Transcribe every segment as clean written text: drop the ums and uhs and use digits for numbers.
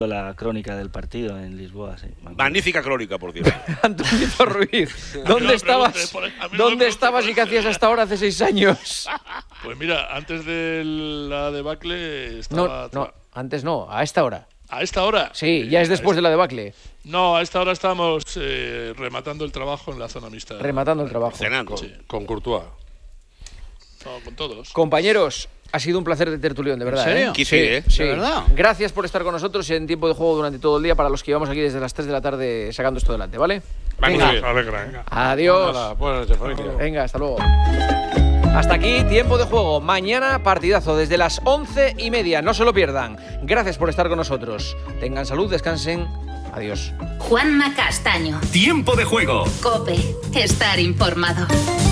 la crónica del partido en Lisboa, sí. Magnífica crónica, por cierto. Antonito Ruiz, ¿dónde estabas? ¿Dónde estabas y qué hacías hasta ahora hace 6 años? Pues mira, antes de la debacle estaba... No, antes no, a esta hora. ¿A esta hora? Sí, ya es después de la debacle. No, a esta hora estábamos rematando el trabajo en la zona mixta. Rematando el trabajo. Cenando. Sí. Con Courtois. No, con todos. Compañeros, ha sido un placer de tertulión, de verdad. ¿En serio? Sí. ¿De verdad? Gracias por estar con nosotros en tiempo de juego durante todo el día, para los que llevamos aquí desde las 3 de la tarde sacando esto adelante, ¿vale? Venga. Alegra. Adiós. Hola, buenas noches, familia. Venga, hasta luego. Hasta aquí, tiempo de juego. Mañana, partidazo desde las 11:30. No se lo pierdan. Gracias por estar con nosotros. Tengan salud, descansen. Adiós. Juanma Castaño. Tiempo de juego. COPE. Estar informado.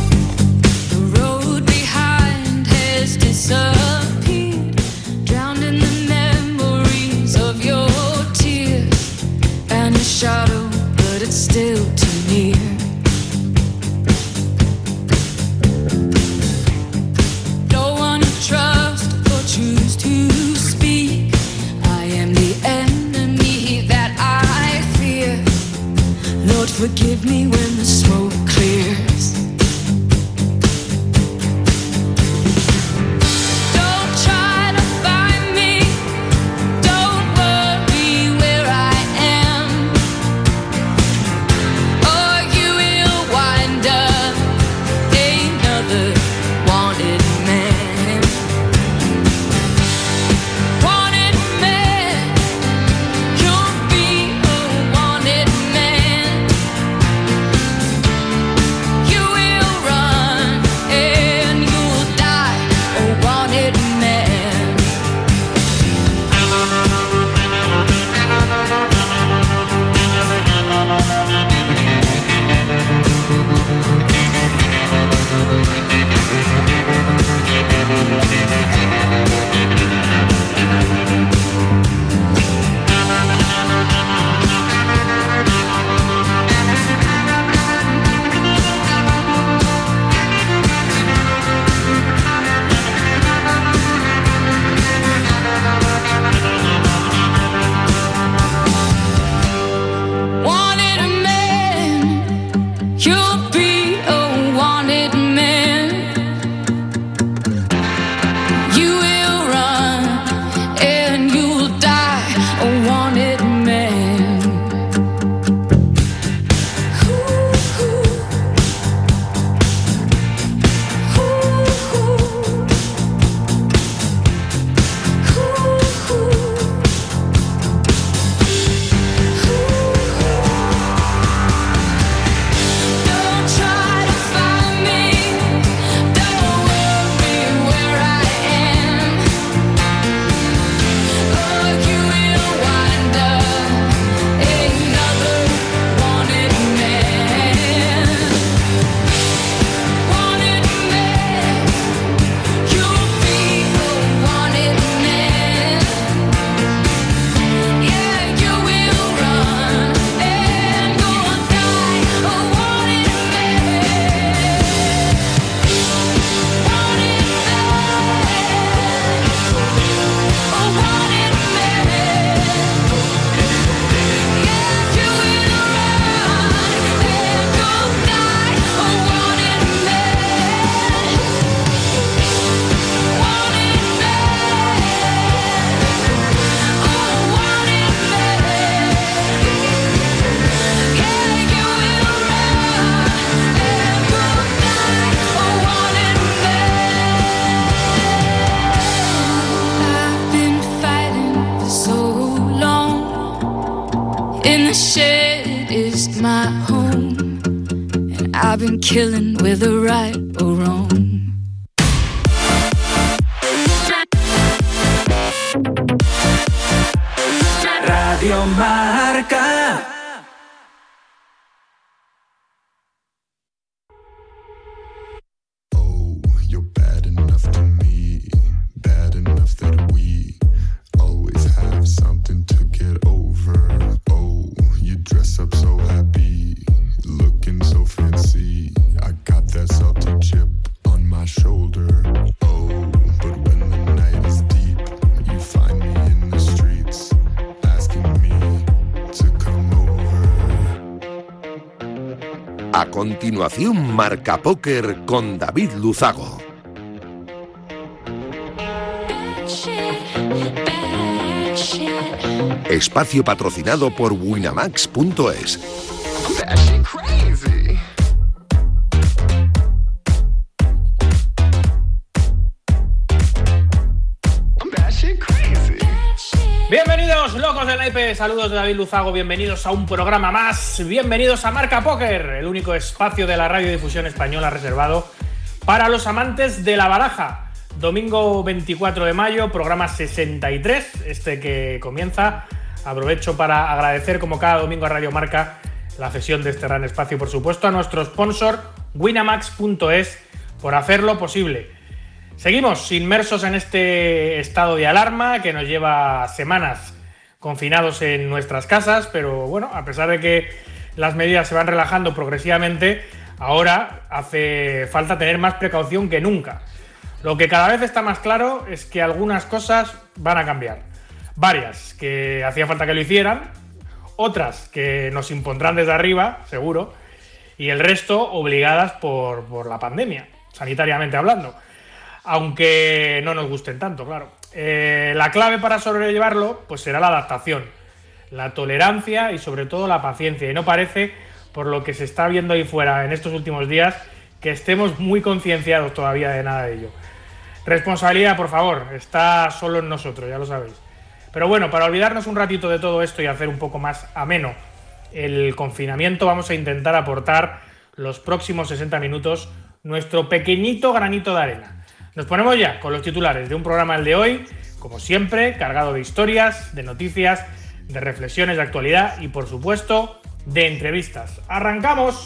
Disappeared, drowned in the memories of your tears, and a shadow, but it's still too near. No one to trust or choose to speak. I am the enemy that I fear. Lord, forgive me when the smoke clears. I've been killing whether right or wrong. Radio Marca. Oh, you're bad enough to me, bad enough that we always have something to get over. Oh, you dress up so happy, looking so fancy. I got that salty chip on my shoulder. Oh, but when the night is deep, you find me in the streets, asking A continuación, Marca Póker con David Luzago. Espacio patrocinado por Winamax.es. Bienvenidos, locos del naipe, saludos de David Luzago, bienvenidos a un programa más, bienvenidos a Marca Póker, el único espacio de la radiodifusión española reservado para los amantes de la baraja. Domingo 24 de mayo, programa 63, este que comienza. Aprovecho para agradecer, como cada domingo a Radio Marca, la cesión de este gran espacio, por supuesto, a nuestro sponsor, Winamax.es, por hacerlo posible. Seguimos inmersos en este estado de alarma que nos lleva semanas confinados en nuestras casas, pero bueno, a pesar de que las medidas se van relajando progresivamente, ahora hace falta tener más precaución que nunca. Lo que cada vez está más claro es que algunas cosas van a cambiar. Varias que hacía falta que lo hicieran, otras que nos impondrán desde arriba, seguro, y el resto obligadas por la pandemia, sanitariamente hablando. Aunque no nos gusten tanto, claro. La clave para sobrellevarlo pues será la adaptación, la tolerancia y sobre todo la paciencia. Y no parece, por lo que se está viendo ahí fuera en estos últimos días, que estemos muy concienciados todavía de nada de ello. Responsabilidad, por favor, está solo en nosotros, ya lo sabéis. Pero bueno, para olvidarnos un ratito de todo esto y hacer un poco más ameno el confinamiento, vamos a intentar aportar los próximos 60 minutos nuestro pequeñito granito de arena. Nos ponemos ya con los titulares de un programa, el de hoy, como siempre, cargado de historias, de noticias, de reflexiones de actualidad y, por supuesto, de entrevistas. ¡Arrancamos!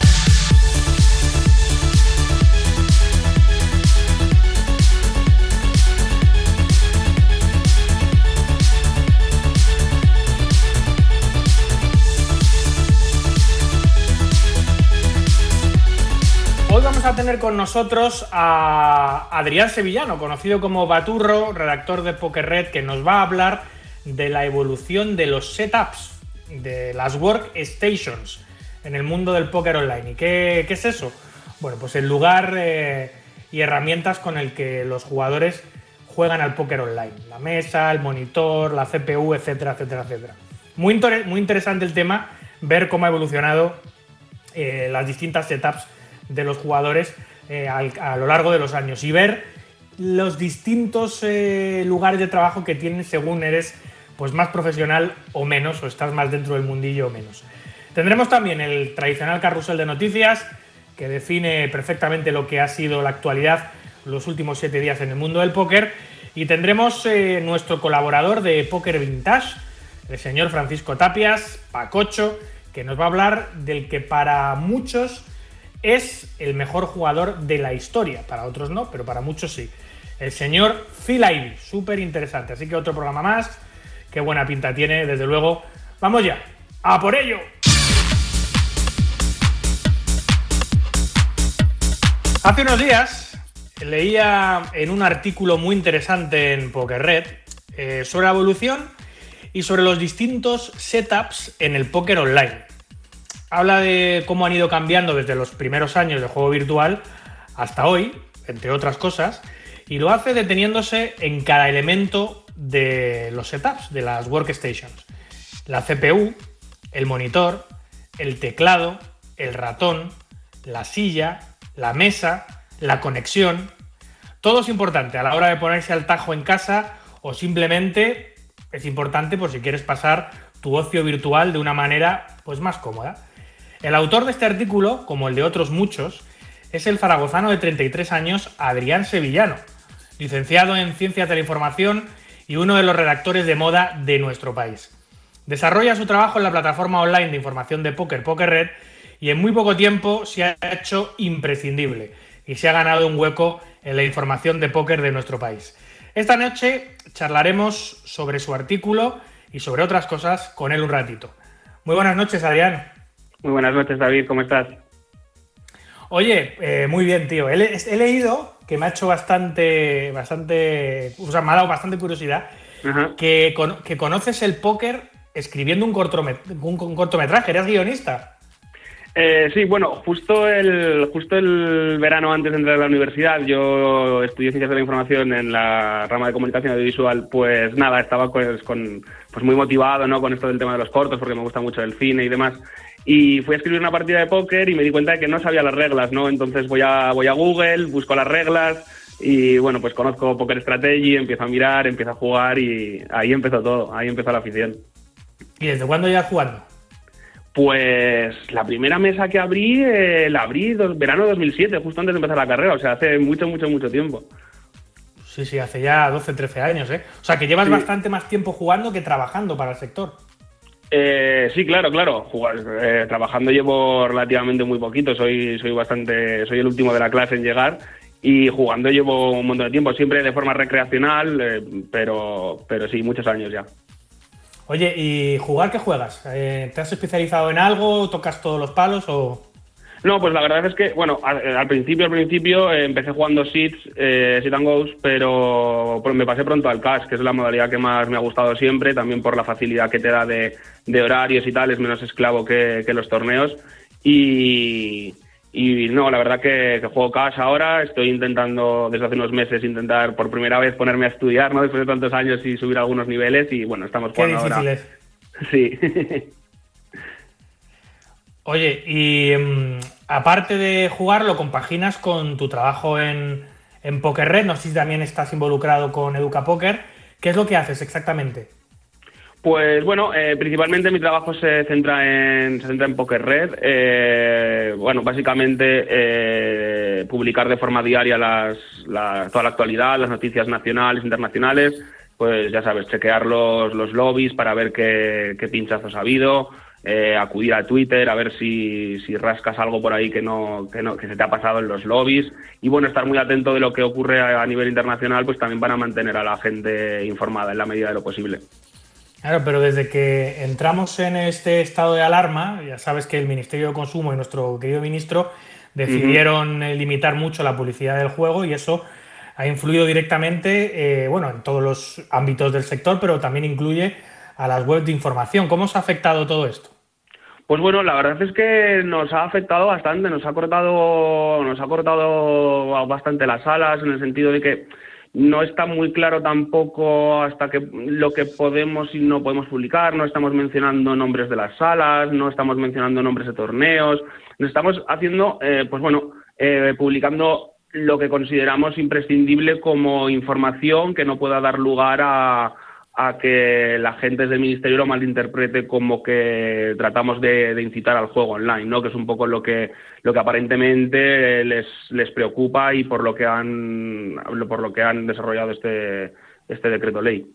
Hoy vamos a tener con nosotros a Adrián Sevillano, conocido como Baturro, redactor de Poker Red, que nos va a hablar de la evolución de los setups, de las workstations en el mundo del póker online. ¿Y qué es eso? Bueno, pues el lugar y herramientas con el que los jugadores juegan al póker online. La mesa, el monitor, la CPU, etcétera, etcétera, etcétera. Muy interesante el tema, ver cómo ha evolucionado las distintas setups de los jugadores a lo largo de los años y ver los distintos lugares de trabajo que tienes según eres pues más profesional o menos, o estás más dentro del mundillo o menos. Tendremos también el tradicional carrusel de noticias que define perfectamente lo que ha sido la actualidad los últimos 7 días en el mundo del póker, y tendremos nuestro colaborador de Póker Vintage, el señor Francisco Tapias, Pacocho, que nos va a hablar del que para muchos es el mejor jugador de la historia, para otros no, pero para muchos sí. El señor Phil Ivey, súper interesante. Así que otro programa más, qué buena pinta tiene, desde luego. ¡Vamos ya! ¡A por ello! Hace unos días leía en un artículo muy interesante en Poker Red sobre la evolución y sobre los distintos setups en el póker online. Habla de cómo han ido cambiando desde los primeros años de juego virtual hasta hoy, entre otras cosas, y lo hace deteniéndose en cada elemento de los setups, de las workstations. La CPU, el monitor, el teclado, el ratón, la silla, la mesa, la conexión. Todo es importante a la hora de ponerse al tajo en casa, o simplemente es importante por si quieres pasar tu ocio virtual de una manera pues más cómoda. El autor de este artículo, como el de otros muchos, es el zaragozano de 33 años Adrián Sevillano, licenciado en Ciencias de la Información y uno de los redactores de moda de nuestro país. Desarrolla su trabajo en la plataforma online de información de póker, Poker Red, y en muy poco tiempo se ha hecho imprescindible y se ha ganado un hueco en la información de póker de nuestro país. Esta noche charlaremos sobre su artículo y sobre otras cosas con él un ratito. Muy buenas noches, Adrián. Muy buenas noches, David, ¿cómo estás? Oye, muy bien, tío. He leído, que me ha hecho bastante, o sea, me ha dado bastante curiosidad, que conoces el póker escribiendo un cortometraje. ¿Eres guionista? Sí, bueno, justo el verano antes de entrar a la universidad, yo estudié Ciencias de la Información en la rama de Comunicación Audiovisual, pues nada, estaba pues muy motivado, ¿no?, con esto del tema de los cortos, porque me gusta mucho el cine y demás. Y fui a escribir una partida de póker y me di cuenta de que no sabía las reglas, ¿no? Entonces voy a Google, busco las reglas y, bueno, pues conozco Poker Strategy, empiezo a mirar, empiezo a jugar y ahí empezó todo, ahí empezó la afición. ¿Y desde cuándo ya jugando? Pues la primera mesa que abrí, la abrí verano 2007, justo antes de empezar la carrera, o sea, hace mucho tiempo. Sí, hace ya 12, 13 años, ¿eh? O sea, que llevas bastante más tiempo jugando que trabajando para el sector. Sí, claro. Trabajando llevo relativamente muy poquito, soy el último de la clase en llegar y jugando llevo un montón de tiempo, siempre de forma recreacional, pero sí, muchos años ya. Oye, ¿y jugar qué juegas? ¿Te has especializado en algo? ¿Tocas todos los palos o...? No, pues la verdad es que, bueno, al principio empecé jugando Sit and Goes, pero me pasé pronto al Cash, que es la modalidad que más me ha gustado siempre, también por la facilidad que te da de horarios y tal, es menos esclavo que los torneos. Y no, la verdad que juego Cash ahora, estoy intentando desde hace unos meses por primera vez ponerme a estudiar, ¿no?, después de tantos años y subir algunos niveles y bueno, estamos jugando ahora. Qué difícil es. Sí. Oye, y aparte de jugar, lo compaginas con tu trabajo en Poker Red, no sé si también estás involucrado con Educa Poker. ¿Qué es lo que haces exactamente? Pues bueno, principalmente mi trabajo se centra en Poker Red. Bueno, básicamente publicar de forma diaria toda la actualidad, las noticias nacionales, internacionales, pues ya sabes, chequear los lobbies para ver qué pinchazos ha habido, acudir a Twitter a ver si rascas algo por ahí que se te ha pasado en los lobbies y bueno, estar muy atento de lo que ocurre a nivel internacional, pues también van a mantener a la gente informada en la medida de lo posible. Claro, pero desde que entramos en este estado de alarma, ya sabes que el Ministerio de Consumo y nuestro querido ministro decidieron limitar mucho la publicidad del juego y eso ha influido directamente en todos los ámbitos del sector, pero también incluye a las webs de información. ¿Cómo os ha afectado todo esto? Pues bueno, la verdad es que nos ha afectado bastante, nos ha cortado bastante las alas, en el sentido de que no está muy claro tampoco hasta que lo que podemos y no podemos publicar, no estamos mencionando nombres de las salas, no estamos mencionando nombres de torneos, nos estamos haciendo, publicando lo que consideramos imprescindible como información que no pueda dar lugar a que la gente del Ministerio lo malinterprete como que tratamos de incitar al juego online, ¿no?, que es un poco lo que aparentemente les preocupa y por lo que han desarrollado este decreto ley.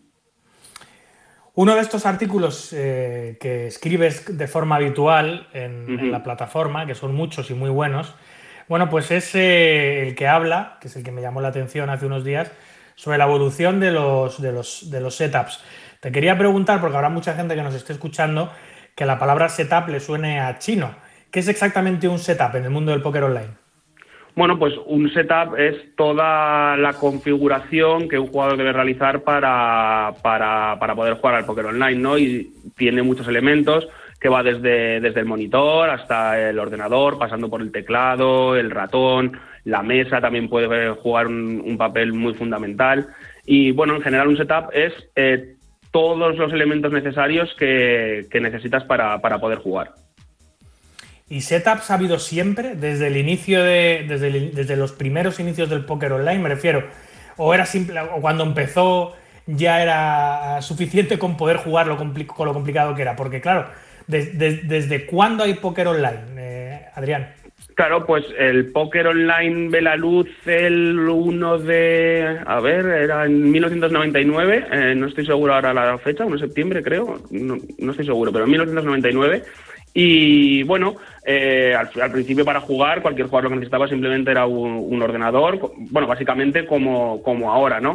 Uno de estos artículos que escribes de forma habitual en la plataforma, que son muchos y muy buenos, bueno, pues es el que habla, que es el que me llamó la atención hace unos días, sobre la evolución de los setups. Te quería preguntar, porque habrá mucha gente que nos esté escuchando, que la palabra setup le suene a chino. ¿Qué es exactamente un setup en el mundo del póker online? Bueno, pues un setup es toda la configuración que un jugador debe realizar para poder jugar al póker online, ¿no? Y tiene muchos elementos que va desde el monitor hasta el ordenador, pasando por el teclado, el ratón, la mesa también puede jugar un papel muy fundamental. Y bueno, en general un setup es todos los elementos necesarios que necesitas para poder jugar. ¿Y setups ha habido siempre, desde el inicio desde los primeros inicios del póker online, me refiero? ¿O era simple, o cuando empezó ya era suficiente con poder jugar con lo complicado que era? Porque claro, ¿desde cuándo hay póker online, Adrián? Claro, pues el póker online ve la luz el 1 de... A ver, era en 1999, no estoy seguro ahora la fecha, 1 de septiembre creo, no estoy seguro, pero en 1999. Y bueno, al principio para jugar, cualquier jugador lo que necesitaba simplemente era un ordenador, bueno, básicamente como ahora, ¿no?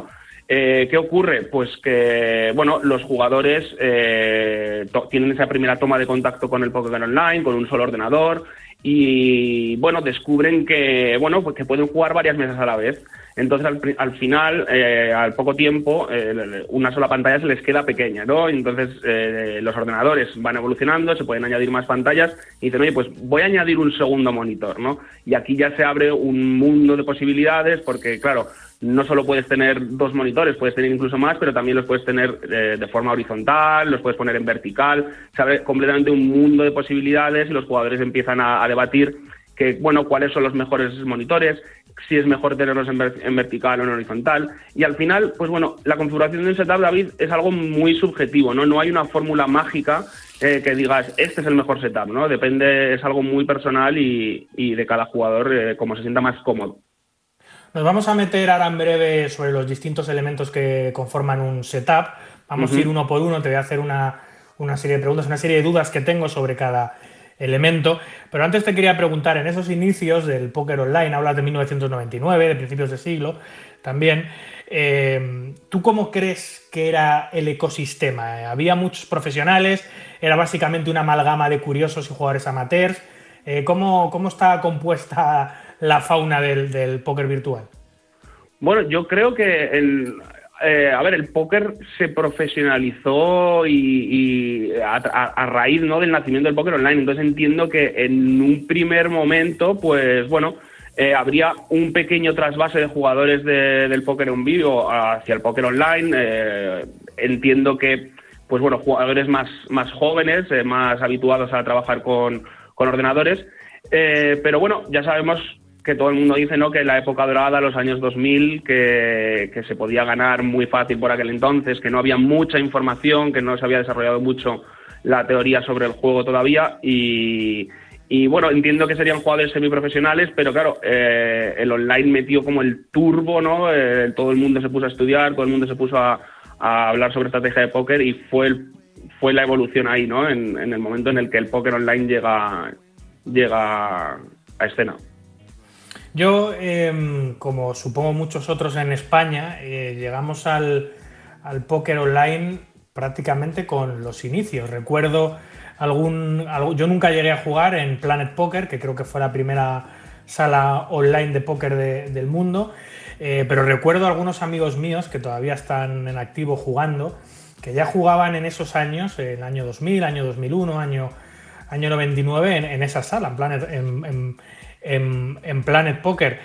¿Qué ocurre? Pues que, bueno, los jugadores tienen esa primera toma de contacto con el póker online, con un solo ordenador, y, bueno, descubren que, bueno, pues que pueden jugar varias mesas a la vez. Entonces, al final, al poco tiempo, una sola pantalla se les queda pequeña, ¿no? Entonces, los ordenadores van evolucionando, se pueden añadir más pantallas y dicen, oye, pues voy a añadir un segundo monitor, ¿no? Y aquí ya se abre un mundo de posibilidades porque, claro, no solo puedes tener 2 monitores, puedes tener incluso más, pero también los puedes tener de forma horizontal, los puedes poner en vertical. Se abre completamente un mundo de posibilidades y los jugadores empiezan a debatir que, bueno, cuáles son los mejores monitores, si es mejor tenerlos en vertical o en horizontal. Y al final, pues bueno, la configuración del setup, David, es algo muy subjetivo, ¿no? No hay una fórmula mágica que digas, este es el mejor setup, ¿no? Depende, es algo muy personal y de cada jugador, como se sienta más cómodo. Nos vamos a meter ahora en breve sobre los distintos elementos que conforman un setup. Vamos a ir uno por uno, te voy a hacer una serie de preguntas, una serie de dudas que tengo sobre cada elemento. Pero antes te quería preguntar, en esos inicios del póker online, hablas de 1999, de principios de siglo también, ¿tú cómo crees que era el ecosistema? ¿Había muchos profesionales? ¿Era básicamente una amalgama de curiosos y jugadores amateurs? ¿Cómo está compuesta la fauna del póker virtual? Bueno, yo creo que el póker se profesionalizó y a raíz, ¿no?, del nacimiento del póker online. Entonces entiendo que en un primer momento, pues bueno, habría un pequeño trasvase de jugadores del póker en vivo hacia el póker online. Entiendo que, pues bueno, jugadores más jóvenes, más habituados a trabajar con ordenadores. Pero bueno, ya sabemos que todo el mundo dice, ¿no?, que la época dorada, los años 2000, que se podía ganar muy fácil por aquel entonces, que no había mucha información, que no se había desarrollado mucho la teoría sobre el juego todavía y bueno, entiendo que serían jugadores semiprofesionales, pero claro, el online metió como el turbo, ¿no? Todo el mundo se puso a estudiar, todo el mundo se puso a hablar sobre estrategia de póker y fue la evolución ahí, ¿no? En el momento en el que el póker online llega a escena. Yo, como supongo muchos otros en España, llegamos al póker online prácticamente con los inicios. Recuerdo yo nunca llegué a jugar en Planet Poker, que creo que fue la primera sala online de póker del mundo, pero recuerdo algunos amigos míos que todavía están en activo jugando, que ya jugaban en esos años, en el año 2000, año 2001, año 99, en esa sala, en Planet Poker.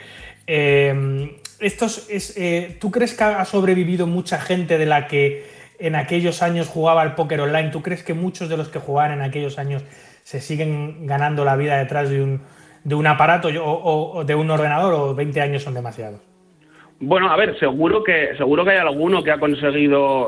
¿Tú crees que ha sobrevivido mucha gente de la que en aquellos años jugaba al póker online? ¿Tú crees que muchos de los que jugaban en aquellos años se siguen ganando la vida detrás de un aparato o de un ordenador, o 20 años son demasiados? Bueno, a ver, seguro que hay alguno que ha conseguido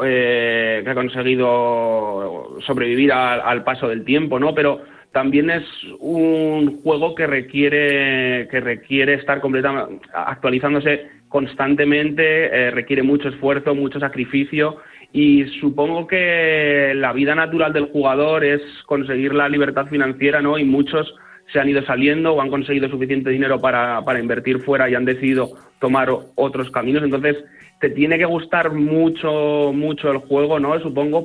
sobrevivir al paso del tiempo, ¿no? Pero también es un juego que requiere estar completamente actualizándose constantemente, requiere mucho esfuerzo, mucho sacrificio, y supongo que la vida natural del jugador es conseguir la libertad financiera, ¿no? Y muchos se han ido saliendo o han conseguido suficiente dinero para invertir fuera y han decidido tomar otros caminos. Entonces te tiene que gustar mucho el juego, ¿no? Supongo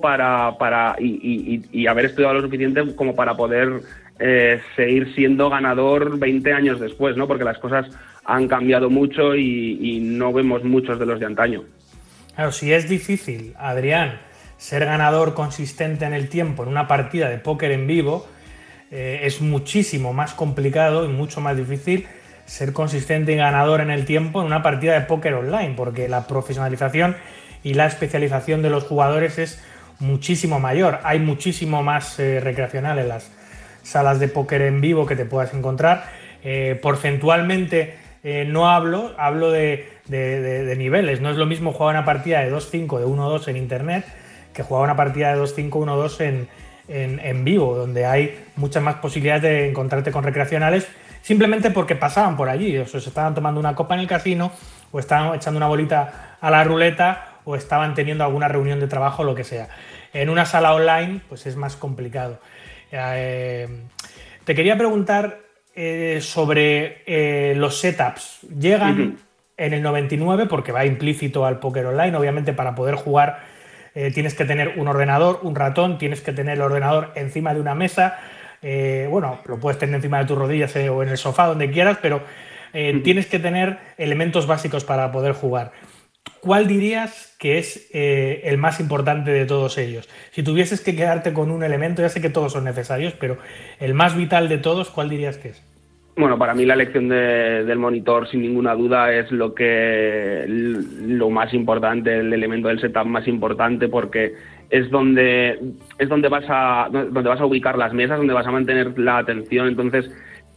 y haber estudiado lo suficiente como para poder seguir siendo ganador 20 años después, ¿no? Porque las cosas han cambiado mucho y no vemos muchos de los de antaño. Claro, si es difícil, Adrián, ser ganador consistente en el tiempo en una partida de póker en vivo, es muchísimo más complicado y mucho más difícil ser consistente y ganador en el tiempo en una partida de póker online, porque la profesionalización y la especialización de los jugadores es muchísimo mayor. Hay muchísimo más recreacional en las salas de póker en vivo que te puedas encontrar. Porcentualmente no hablo de niveles. No es lo mismo jugar una partida de 2-5, de 1-2 en internet, que jugar una partida de 2-5, 1-2 en vivo, donde hay muchas más posibilidades de encontrarte con recreacionales, simplemente porque pasaban por allí, o sea, se estaban tomando una copa en el casino, o estaban echando una bolita a la ruleta, o estaban teniendo alguna reunión de trabajo, lo que sea. En una sala online, pues es más complicado. Te quería preguntar sobre los setups. ¿Llegan en el 99, porque va implícito al póker online. Obviamente, para poder jugar tienes que tener un ordenador, un ratón, tienes que tener el ordenador encima de una mesa. Bueno, lo puedes tener encima de tus rodillas o en el sofá, donde quieras, pero tienes que tener elementos básicos para poder jugar. ¿Cuál dirías que es el más importante de todos ellos? Si tuvieses que quedarte con un elemento, ya sé que todos son necesarios, pero el más vital de todos, ¿cuál dirías que es? Bueno, para mí la elección del monitor, sin ninguna duda, es lo más importante, el elemento del setup más importante, porque es donde vas a ubicar las mesas, donde vas a mantener la atención. Entonces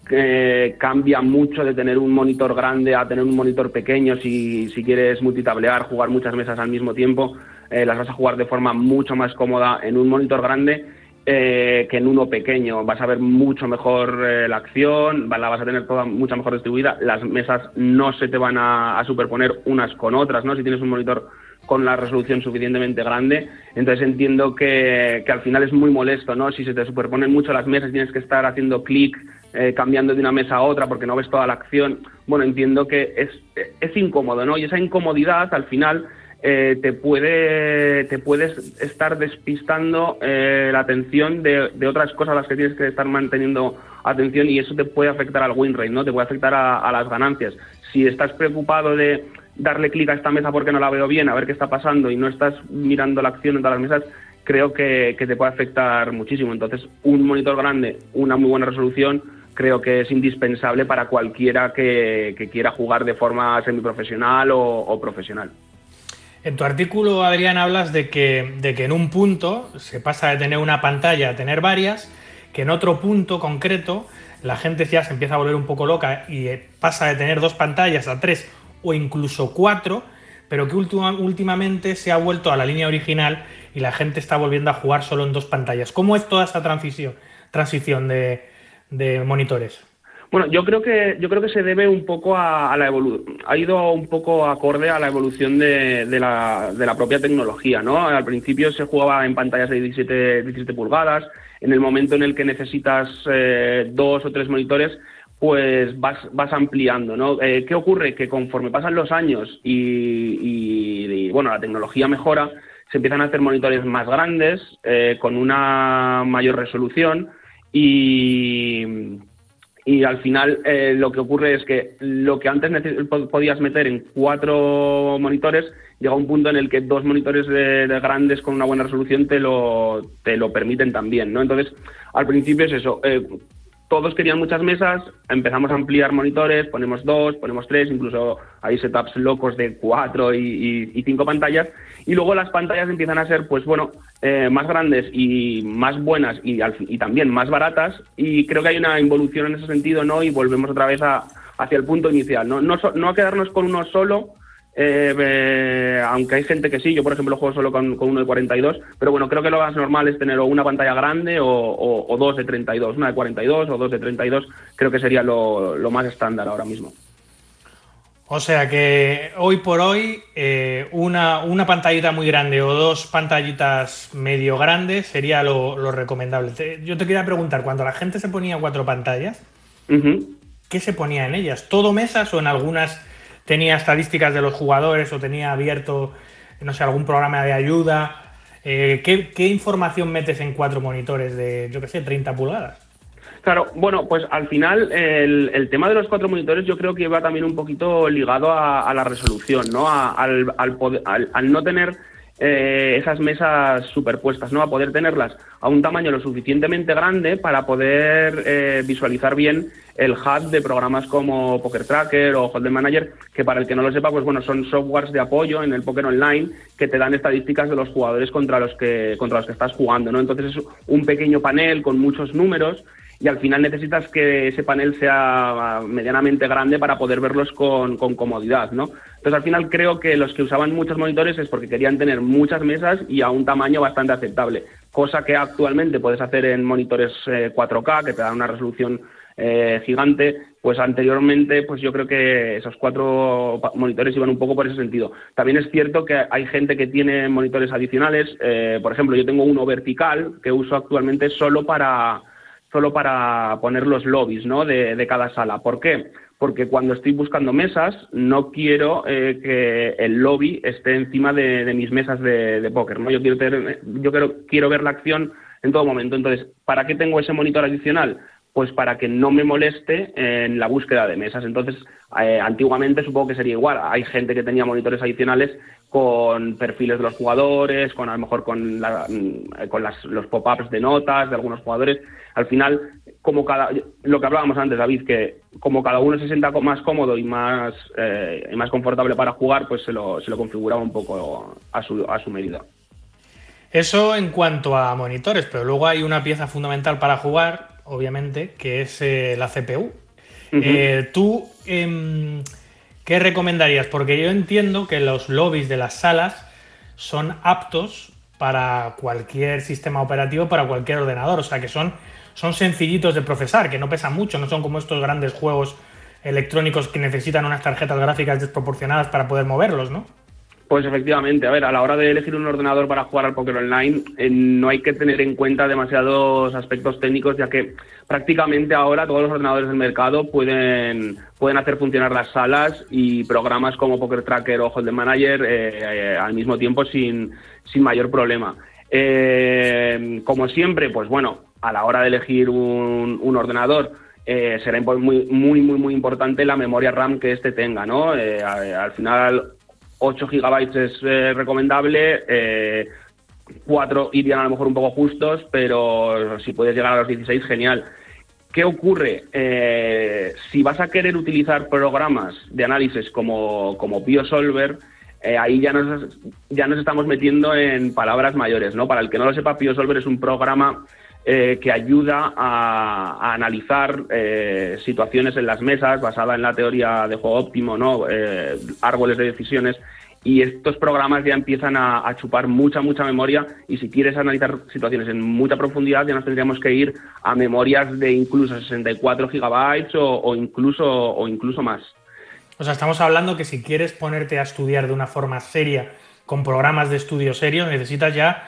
cambia mucho de tener un monitor grande a tener un monitor pequeño. Si quieres multitablear, jugar muchas mesas al mismo tiempo, las vas a jugar de forma mucho más cómoda en un monitor grande que en uno pequeño. Vas a ver mucho mejor la acción, la vas a tener toda mucho mejor distribuida, las mesas no se te van a superponer unas con otras, ¿no? Si tienes un monitor con la resolución suficientemente grande, entonces entiendo que al final es muy molesto, ¿no? Si se te superponen mucho las mesas, tienes que estar haciendo clic, cambiando de una mesa a otra porque no ves toda la acción. Bueno, entiendo que es incómodo, ¿no? Y esa incomodidad al final te puedes estar despistando la atención de otras cosas a las que tienes que estar manteniendo atención, y eso te puede afectar al win rate, ¿no? Te puede afectar a las ganancias. Si estás preocupado de darle clic a esta mesa porque no la veo bien, a ver qué está pasando, y no estás mirando la acción en todas las mesas, creo que te puede afectar muchísimo. Entonces, un monitor grande, una muy buena resolución, creo que es indispensable para cualquiera que quiera jugar de forma semiprofesional o profesional. En tu artículo, Adrián, hablas de que en un punto se pasa de tener una pantalla a tener varias, que en otro punto concreto la gente ya se empieza a volver un poco loca y pasa de tener 2 pantallas a 3 o incluso 4, pero que últimamente se ha vuelto a la línea original y la gente está volviendo a jugar solo en 2 pantallas. ¿Cómo es toda esa transición de monitores? Bueno, yo creo que se debe un poco a la evolución, ha ido un poco acorde a la evolución de la propia tecnología, ¿no? Al principio se jugaba en pantallas de 17 pulgadas, en el momento en el que necesitas 2 o 3 monitores, pues vas ampliando, ¿no? ¿Qué ocurre? Que conforme pasan los años y bueno, la tecnología mejora, se empiezan a hacer monitores más grandes, con una mayor resolución, y al final lo que ocurre es que lo que antes podías meter en 4 monitores, llega un punto en el que 2 monitores de grandes con una buena resolución te lo permiten también, ¿no? Entonces, al principio es eso, todos querían muchas mesas, empezamos a ampliar monitores, ponemos 2, ponemos 3, incluso hay setups locos de 4 y 5 pantallas, y luego las pantallas empiezan a ser, pues bueno, más grandes y más buenas y también más baratas, y creo que hay una involución en ese sentido, ¿no? Y volvemos otra vez hacia el punto inicial, no a quedarnos con uno solo, aunque hay gente que sí, yo por ejemplo juego solo con uno de 42, pero bueno, creo que lo más normal es tener o una pantalla grande o 2 de 32, una de 42 o 2 de 32, creo que sería lo más estándar ahora mismo. O sea que hoy por hoy una pantallita muy grande o 2 pantallitas medio grandes sería lo recomendable. Yo te quería preguntar, cuando la gente se ponía 4 pantallas, ¿qué se ponía en ellas? ¿Todo mesas o en algunas tenía estadísticas de los jugadores o tenía abierto, no sé, algún programa de ayuda? ¿Qué información metes en 4 monitores de, yo qué sé, 30 pulgadas? Claro, bueno, pues al final el tema de los 4 monitores yo creo que va también un poquito ligado a la resolución, ¿no? Al no tener esas mesas superpuestas, ¿no? A poder tenerlas a un tamaño lo suficientemente grande para poder visualizar bien el HUD de programas como Poker Tracker o Hold'em Manager, que para el que no lo sepa, pues bueno, son softwares de apoyo en el póker online que te dan estadísticas de los jugadores contra los que estás jugando, ¿no? Entonces es un pequeño panel con muchos números, y al final necesitas que ese panel sea medianamente grande para poder verlos con comodidad, ¿no? Entonces, al final creo que los que usaban muchos monitores es porque querían tener muchas mesas y a un tamaño bastante aceptable, cosa que actualmente puedes hacer en monitores 4K, que te dan una resolución gigante. Pues anteriormente, pues yo creo que esos 4 monitores iban un poco por ese sentido. También es cierto que hay gente que tiene monitores adicionales, por ejemplo, yo tengo uno vertical que uso actualmente solo para poner los lobbies, ¿no? de cada sala. ¿Por qué? porque cuando estoy buscando mesas no quiero que el lobby esté encima de mis mesas de póker, ¿no? Yo quiero ver la acción en todo momento. Entonces, ¿para qué tengo ese monitor adicional? Pues para que no me moleste en la búsqueda de mesas. Entonces, antiguamente supongo que sería igual. Hay gente que tenía monitores adicionales con perfiles de los jugadores, a lo mejor con los pop-ups de notas de algunos jugadores. Al final, lo que hablábamos antes, David, que como cada uno se sienta más cómodo y más confortable para jugar, pues se lo configuraba un poco a su medida. Eso en cuanto a monitores, pero luego hay una pieza fundamental para jugar, obviamente, que es la CPU. ¿Tú qué recomendarías? Porque yo entiendo que los lobbies de las salas son aptos para cualquier sistema operativo, para cualquier ordenador. O sea, que son sencillitos de procesar, que no pesan mucho, no son como estos grandes juegos electrónicos que necesitan unas tarjetas gráficas desproporcionadas para poder moverlos, ¿no? Pues efectivamente, a ver, a la hora de elegir un ordenador para jugar al póker online no hay que tener en cuenta demasiados aspectos técnicos, ya que prácticamente ahora todos los ordenadores del mercado pueden hacer funcionar las salas y programas como Poker Tracker o Hold'em Manager al mismo tiempo sin mayor problema. Como siempre, pues bueno, a la hora de elegir un ordenador será muy importante la memoria RAM que este tenga, ¿no? Al final 8 GB es recomendable, 4 irían a lo mejor un poco justos, pero si puedes llegar a los 16, genial. ¿Qué ocurre? Si vas a querer utilizar programas de análisis como BioSolver, ahí ya nos estamos metiendo en palabras mayores, ¿no? Para el que no lo sepa, BioSolver es un programa que ayuda a analizar situaciones en las mesas basada en la teoría de juego óptimo, ¿no? Árboles de decisiones, y estos programas ya empiezan a chupar mucha memoria, y si quieres analizar situaciones en mucha profundidad ya nos tendríamos que ir a memorias de incluso 64 GB o incluso más. O sea, estamos hablando que si quieres ponerte a estudiar de una forma seria con programas de estudio serios, necesitas ya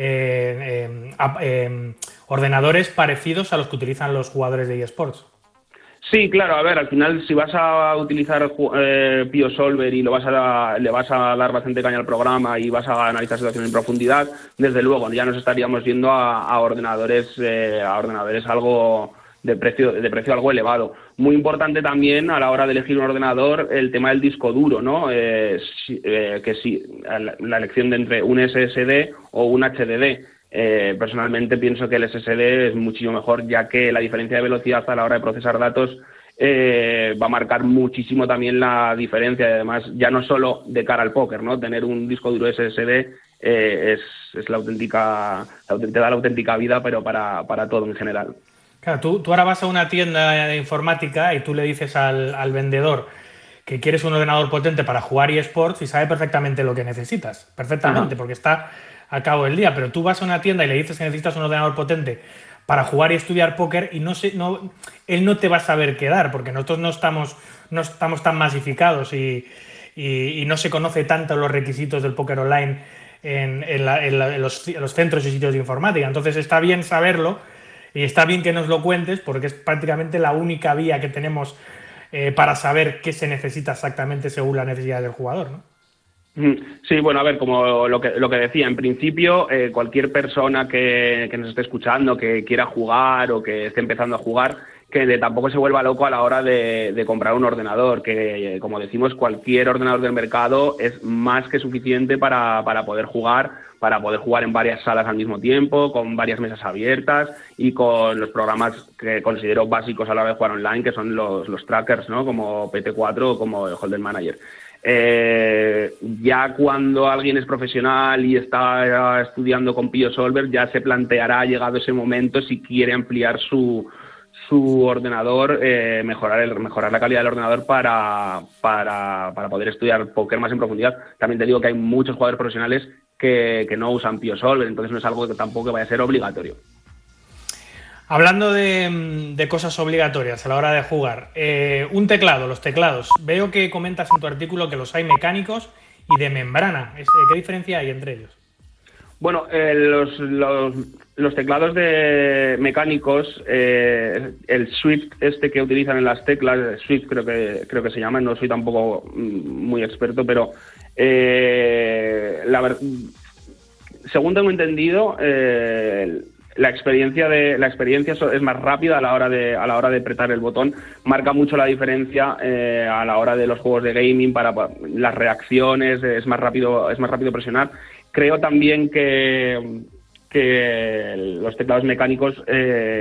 ordenadores parecidos a los que utilizan los jugadores de eSports. Sí, claro, a ver, al final si vas a utilizar BioSolver y le vas a dar bastante caña al programa y vas a analizar situaciones en profundidad, desde luego ya nos estaríamos yendo a ordenadores algo de precio algo elevado. Muy importante también a la hora de elegir un ordenador el tema del disco duro, ¿no? Que si la elección de entre un SSD o un HDD. Personalmente pienso que el SSD es muchísimo mejor, ya que la diferencia de velocidad a la hora de procesar datos va a marcar muchísimo también la diferencia, y además ya no solo de cara al póker, ¿no? Tener un disco duro SSD es te da la auténtica vida, pero para todo en general. Claro, tú ahora vas a una tienda de informática y tú le dices al vendedor que quieres un ordenador potente para jugar eSports y sabe perfectamente lo que necesitas, perfectamente, porque está al cabo del día, pero tú vas a una tienda y le dices que necesitas un ordenador potente para jugar y estudiar póker y él no te va a saber qué dar, porque nosotros no estamos tan masificados y no se conoce tanto los requisitos del póker online en los centros y sitios de informática. Entonces está bien saberlo y está bien que nos lo cuentes, porque es prácticamente la única vía que tenemos para saber qué se necesita exactamente según la necesidad del jugador, ¿no? Sí, bueno, a ver, como lo que decía, en principio cualquier persona que nos esté escuchando, que quiera jugar o que esté empezando a jugar, que tampoco se vuelva loco a la hora de comprar un ordenador, que como decimos, cualquier ordenador del mercado es más que suficiente para poder jugar en varias salas al mismo tiempo, con varias mesas abiertas y con los programas que considero básicos a la hora de jugar online, que son los trackers, ¿no? Como PT4 o como el Hold'em Manager. Ya cuando alguien es profesional y está estudiando con BioSolver, ya se planteará, llegado ese momento, si quiere ampliar su ordenador, mejorar la calidad del ordenador para poder estudiar póker más en profundidad. También te digo que hay muchos jugadores profesionales que no usan BioSolver, entonces no es algo que tampoco vaya a ser obligatorio. Hablando de cosas obligatorias a la hora de jugar, los teclados. Veo que comentas en tu artículo que los hay mecánicos y de membrana. ¿Qué diferencia hay entre ellos? Bueno, los teclados de mecánicos, el Swift que utilizan en las teclas, Swift creo que se llama, no soy tampoco muy experto, pero según tengo entendido, la experiencia es más rápida a la hora de apretar el botón, marca mucho la diferencia a la hora de los juegos de gaming, para las reacciones, es más rápido presionar. Creo también que los teclados mecánicos